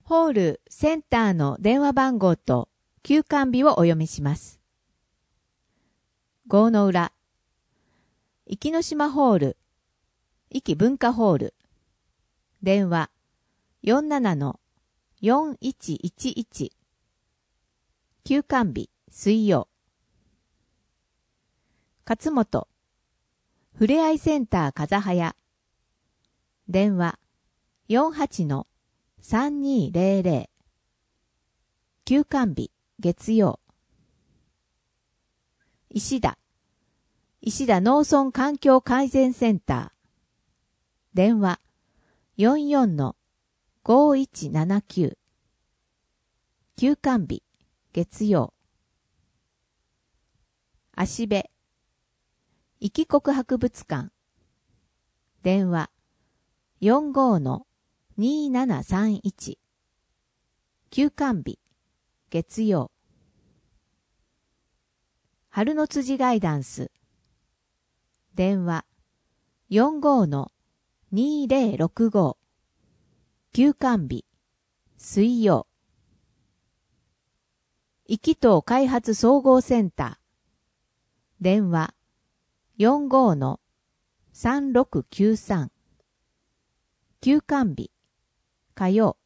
ホールセンターの電話番号と休館日をお読みします。郷の浦、壱岐島ホール、壱岐文化ホール、電話 47-4111、休館日水曜。勝本、ふれあいセンター風早、電話 48-3200、休館日月曜。石田農村環境改善センター、電話 44-5179、休館日月曜。芦部壱岐国博物館、電話 45-2731、休館日月曜。春の辻ガイダンス、電話 45-2065、休館日水曜。壱岐島開発総合センター、電話 45-3693、休館日火曜。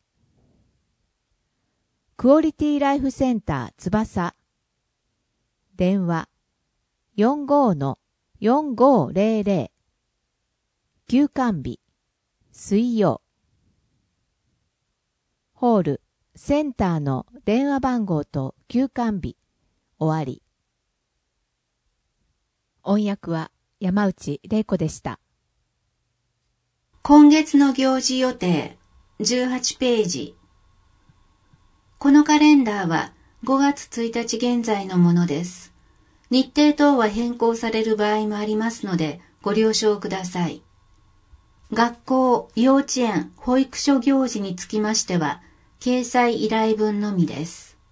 クオリティライフセンター翼、電話 45-4500、休館日水曜。ホールセンターの電話番号と休館日終わり。音訳は山内玲子でした。 今月の行事予定18ページ。このカレンダーは5月1日現在のものです。日程等は変更される場合もありますのでご了承ください。学校、幼稚園、保育所行事につきましては掲載依頼文のみです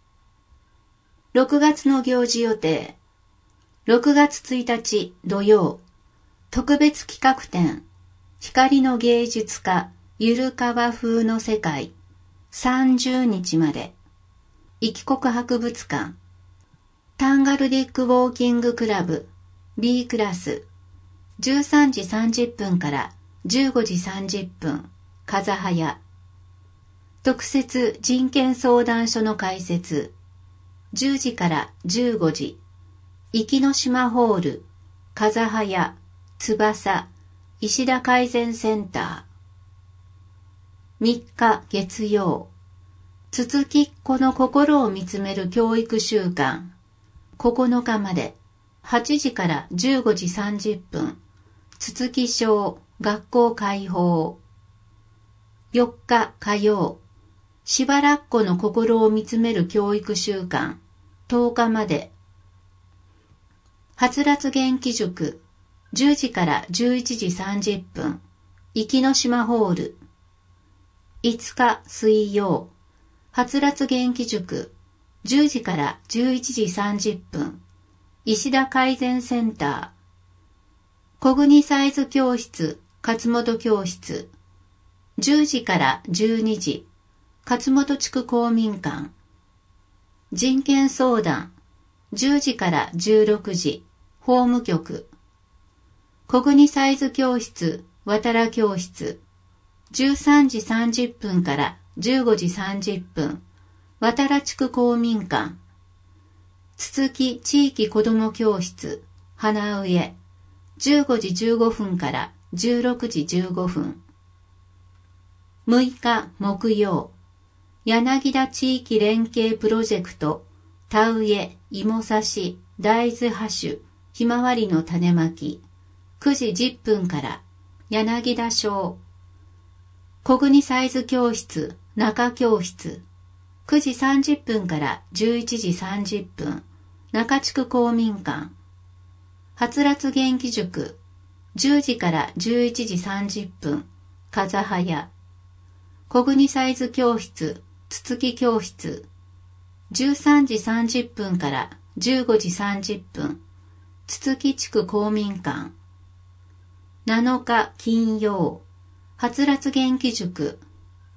。6月の行事予定。6月1日土曜、特別企画展、光の芸術家、ゆるかわ風の世界、30日まで、壱岐国博物館、タンガルディックウォーキングクラブ、B クラス、13時30分から15時30分、風早、特設人権相談所の開設、10時から15時、壱岐島ホール、風早、翼、石田改善センター。3日月曜、つつきっ子の心を見つめる教育週間。9日まで、8時から15時30分、つつき小学校開放。4日火曜、しばらっこの心を見つめる教育週間。10日まで、はつらつ元気塾、10時から11時30分、壱岐島ホール。5日水曜、はつらつ元気塾、10時から11時30分、石田改善センター。小国サイズ教室、勝本教室。10時から12時、勝本地区公民館。人権相談、10時から16時、法務局。小国サイズ教室、渡良教室。13時30分から15時30分、渡良地区公民館。つつき地域子ども教室、花植。15時15分から16時15分。6日木曜、柳田地域連携プロジェクト、田植え、芋さし、大豆ハッシュ、ひまわりの種まき、9時10分から柳田小。小国サイズ教室、中教室、9時30分から11時30分、中地区公民館。はつらつ元気塾、10時から11時30分、風早。小国サイズ教室、つつき教室、13時30分から15時30分、つつき地区公民館。7日金曜、はつらつ元気塾、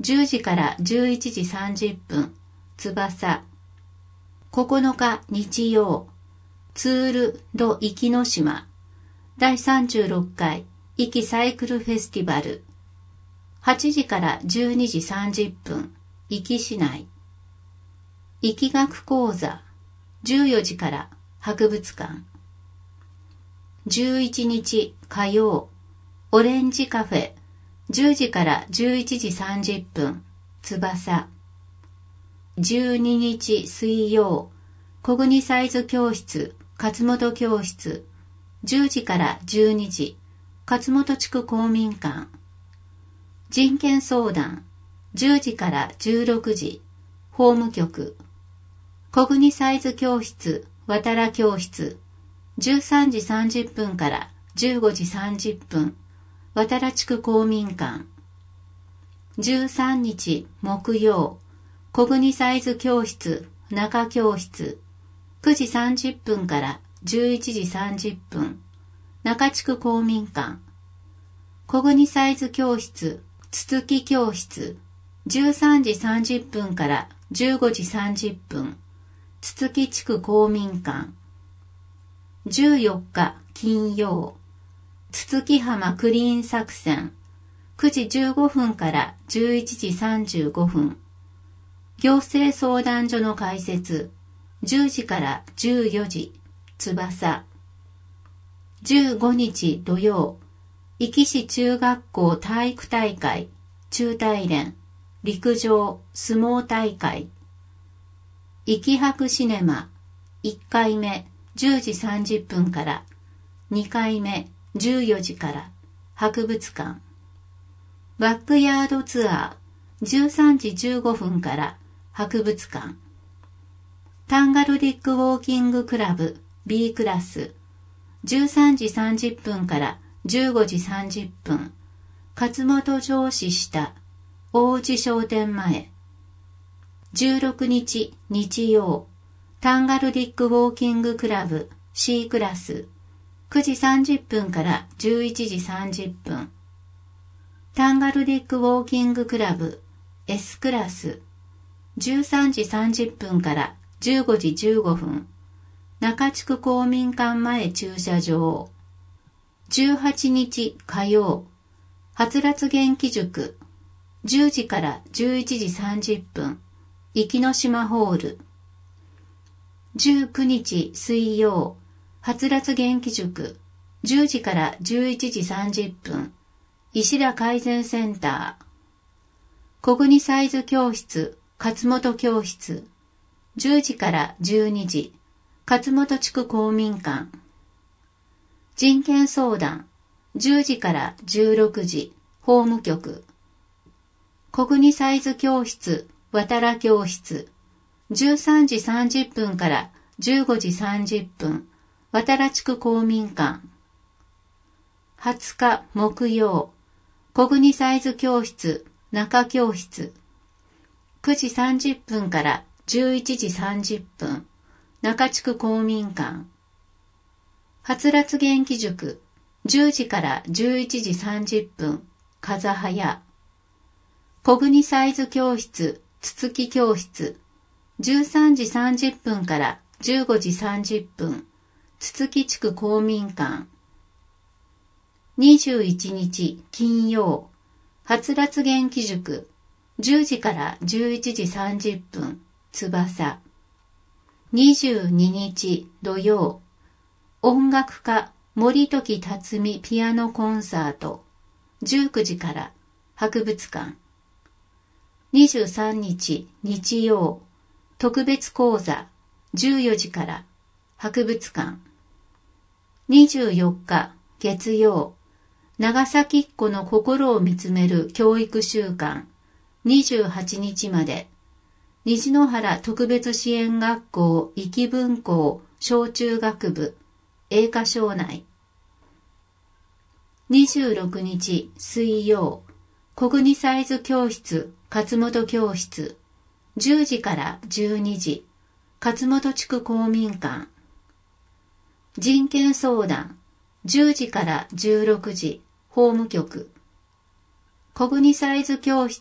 10時から11時30分、翼。9日日曜、ツール・ド・壱岐の島、第36回壱岐サイクルフェスティバル。8時から12時30分、壱岐市内。壱岐学講座、14時から博物館。11日火曜、オレンジカフェ、10時から11時30分、翼。12日水曜、小国サイズ教室、勝本教室、10時から12時、勝本地区公民館。人権相談、10時から16時、法務局。小国サイズ教室、渡良教室、13時30分から15時30分、渡良地区公民館。13日木曜、小国サイズ教室、中教室、9時30分から11時30分、中地区公民館。小国サイズ教室、つつき教室、13時30分から15時30分、つつき地区公民館。14日金曜、つつき浜クリーン作戦、9時15分から11時35分。行政相談所の開設、10時から14時、翼。15日土曜、壱岐市中学校体育大会、中体連、陸上、相撲大会。壱岐博シネマ、1回目、10時30分から、2回目、14時から、博物館。バックヤードツアー、13時15分から、博物館。タンガルディックウォーキングクラブ B クラス、13時30分から15時30分、勝本城市下、大内商店前。16日日曜、タンガルディックウォーキングクラブ C クラス、9時30分から11時30分。タンガルディックウォーキングクラブ S クラス、13時30分から15時15分。中地区公民館前駐車場。18日火曜、はつらつ元気塾、10時から11時30分。壱岐の島ホール。19日水曜、はつらつ元気塾、10時から11時30分。石田改善センター。小国サイズ教室、勝本教室、10時から12時、勝本地区公民館。人権相談、10時から16時、法務局。小国サイズ教室、渡良教室、13時30分から15時30分、渡良地区公民館。20日木曜、小国サイズ教室、中教室、9時30分から11時30分、中地区公民館。はつらつ元気塾、10時から11時30分、風早。小国サイズ教室、つつき教室、13時30分から15時30分、つつき地区公民館。21日金曜、はつらつ元気塾、10時から11時30分、翼。22日土曜、音楽家森時辰巳ピアノコンサート、19時から博物館。23日日曜、特別講座、14時から博物館。24日月曜、長崎っ子の心を見つめる教育週間、28日まで、虹の原特別支援学校壱岐分校小中学部、栄華省内。26日水曜、小国サイズ教室、勝本教室、10時から12時、勝本地区公民館。人権相談、10時から16時、法務局。小国サイズ教室、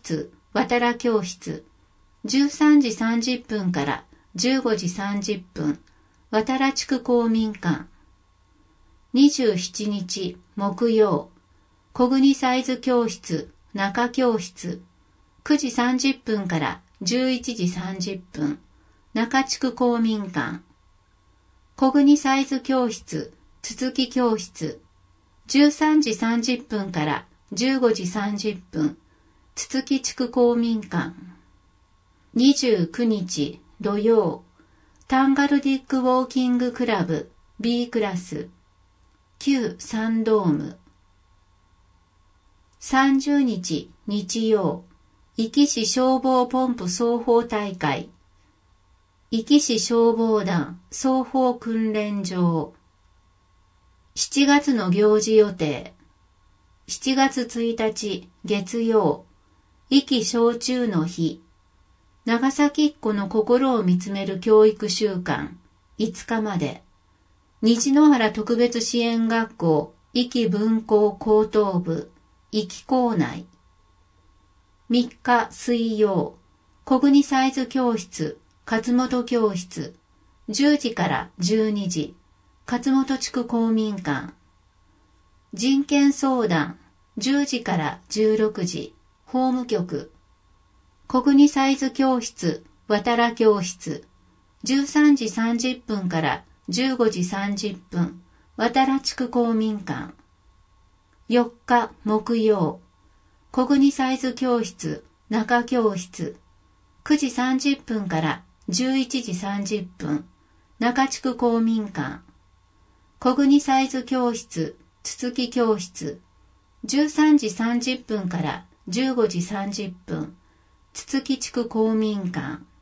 渡良教室、13時30分から15時30分、渡良地区公民館。27日木曜、小国サイズ教室、中教室、9時30分から11時30分、中地区公民館。小国サイズ教室、筒木教室、13時30分から15時30分、筒木地区公民館。29日土曜、タンガルディックウォーキングクラブ B クラス、旧サンドーム。30日日曜、壱岐市消防ポンプ奏法大会、壱岐市消防団奏法訓練場。7月の行事予定。7月1日月曜、壱岐小中の日。長崎っ子の心を見つめる教育週間、5日まで。虹の原特別支援学校、壱岐分校高等部、壱岐校内。3日水曜、小国サイズ教室、勝本教室、10時から12時、勝本地区公民館。人権相談、10時から16時、法務局。小国サイズ教室、渡良教室、13時30分から15時30分、渡良地区公民館。4日木曜、小国サイズ教室、中教室、9時30分から11時30分、中地区公民館。小国サイズ教室、筒木教室、13時30分から15時30分、筒木地区公民館。